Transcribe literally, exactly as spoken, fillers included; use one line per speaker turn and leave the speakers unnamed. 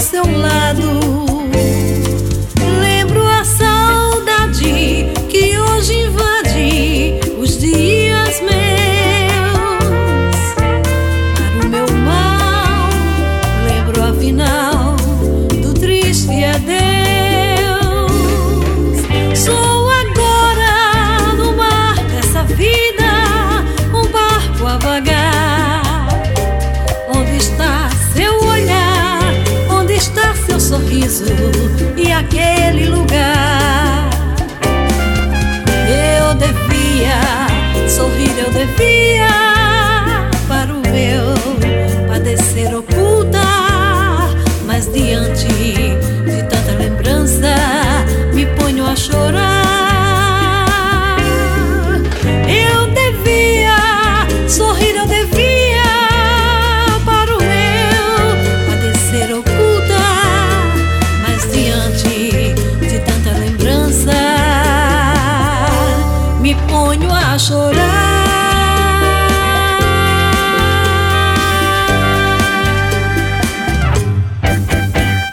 seu lado. Lembro a saudade que hoje invade os dias meus. Para o meu mal, lembro a final do triste adeus. Sou agora no mar dessa vida, um barco a vagar. Onde está seu olhar? Onde está seu sorriso e aquele lugar? Eu devia sorrir, eu devia para o meu padecer ocultar, mas diante de tanta lembrança me ponho a chorar. Eu devia sorrir, eu devia para o meu padecer ocultar, mas diante de tanta lembrança me ponho a chorar.